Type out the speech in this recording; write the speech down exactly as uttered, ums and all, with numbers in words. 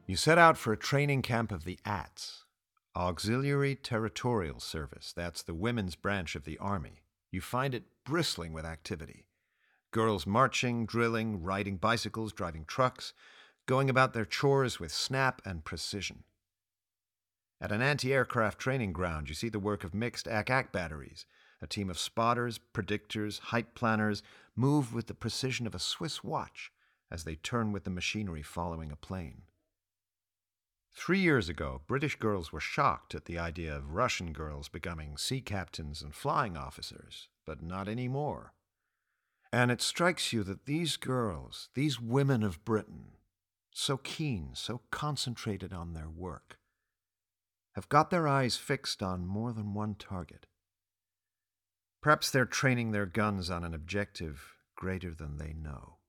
You set out for a training camp of the A T S, Auxiliary Territorial Service. That's the women's branch of the Army. You find it bristling with activity. Girls marching, drilling, riding bicycles, driving trucks, going about their chores with snap and precision. At an anti-aircraft training ground, you see the work of mixed A C A C batteries. A team of spotters, predictors, height planners move with the precision of a Swiss watch as they turn with the machinery following a plane. Three years ago, British girls were shocked at the idea of Russian girls becoming sea captains and flying officers, but not anymore. And it strikes you that these girls, these women of Britain, so keen, so concentrated on their work, have got their eyes fixed on more than one target. Perhaps they're training their guns on an objective greater than they know.